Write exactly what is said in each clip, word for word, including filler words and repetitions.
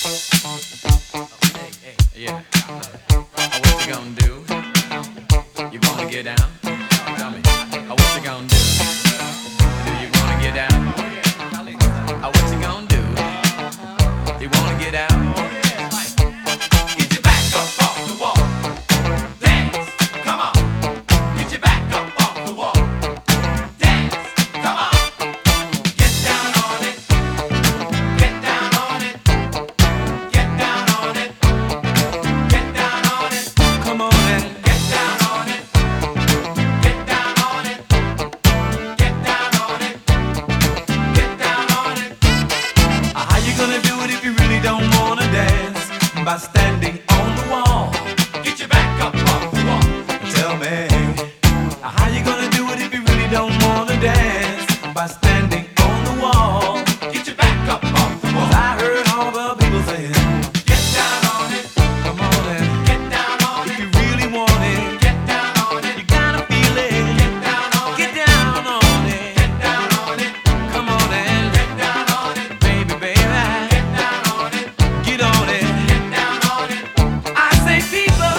Yeah. Oh, what you gonna do? You wanna get down? Tell me. Oh, what you gonna do? Do you wanna get down? Oh, what you gonna do? You wanna get down? Get your back up off the wall. Dance, come on. Get your back up off the wall. Dance, come on. Get down on it. Get down on it. Get down on it. Get down on it. Come on and get down on it. Get down on it. Get down on it. Get down on it. How you gonna do it if you really don't wanna dance? By standing on the wall. Get your back up off the wall. Tell me, how you gonna do it if you really don't wanna dance? By standing on the wall. Get your back up off the wall. 'Cause I heard all the people saying, get down on it. Come on and get down on it. If you really want it, get down on it. You gotta feel it. Get down on it. Get down on it. Get down on it. Come on and get down on it. Baby, baby. Get down on it. Get on it. Get down on it. I say, people,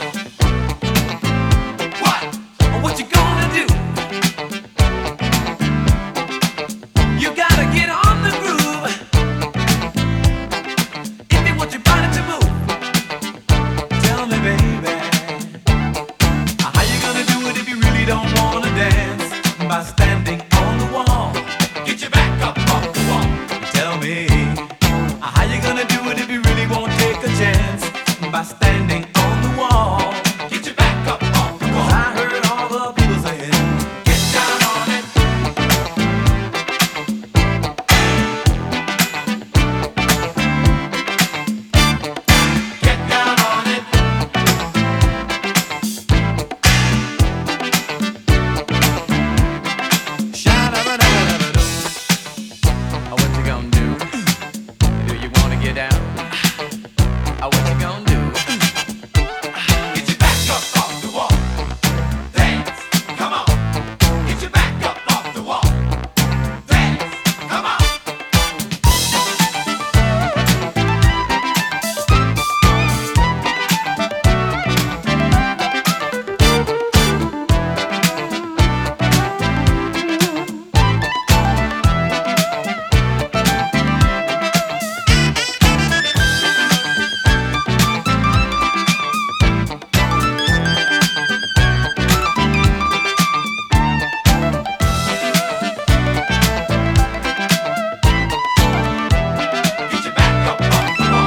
what? What you gonna do? You gotta get on the groove if you want your body to move. Tell me, baby, how you gonna do it if you really don't wanna dance? By standing on the wall. Get your back up off the wall. Tell me, how you gonna do it if you really won't take a chance? By standing on the wall. Get your back up off the wall. 'Cause I heard all the people saying, get down on it. Get down on it. Sha-da-ba-da-ba-da-ba-doo. Oh, what you gonna do? Do you wanna get down? Oh, what you gonna do? Get your back up off the wall. Dance, come on. Get your back up off the wall. Dance, come on. Get your back up off the wall.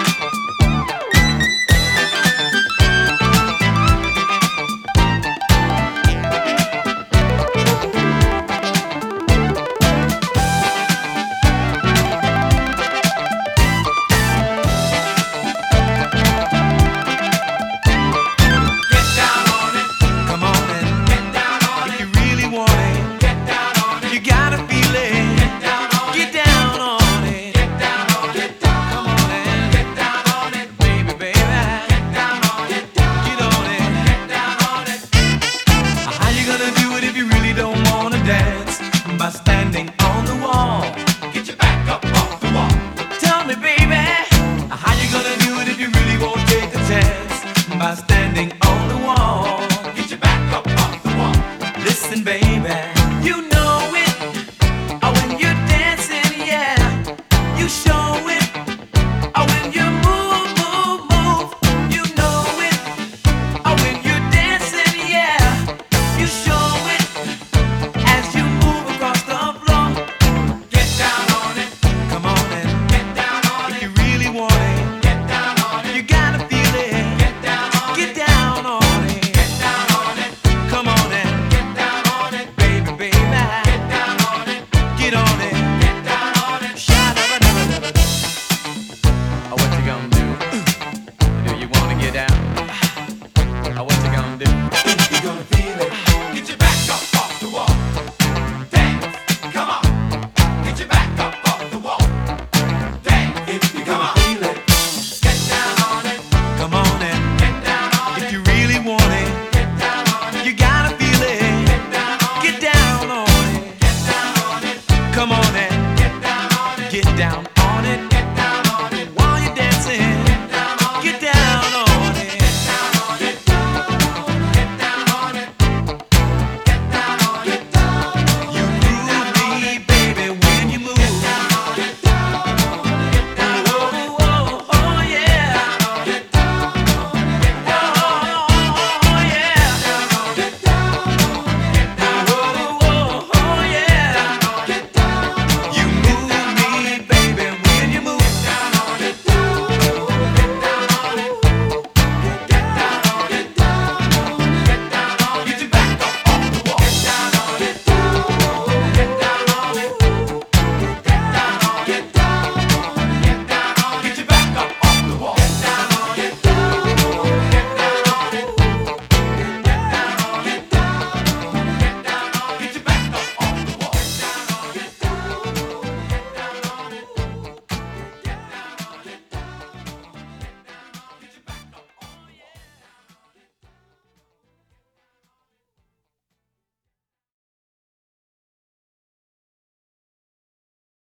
Get down on it. Come on and get down on it. If you really want it, get down on it. You gotta feel it. Get down on it. Get down on it. Get down on it. Get down. Come on and get down on it, baby, baby. Get down on it. Get on it. Get down on it. How you gonna do it if you really don't wanna dance? By standing on the wall. Get your back up off the wall. Tell me, baby.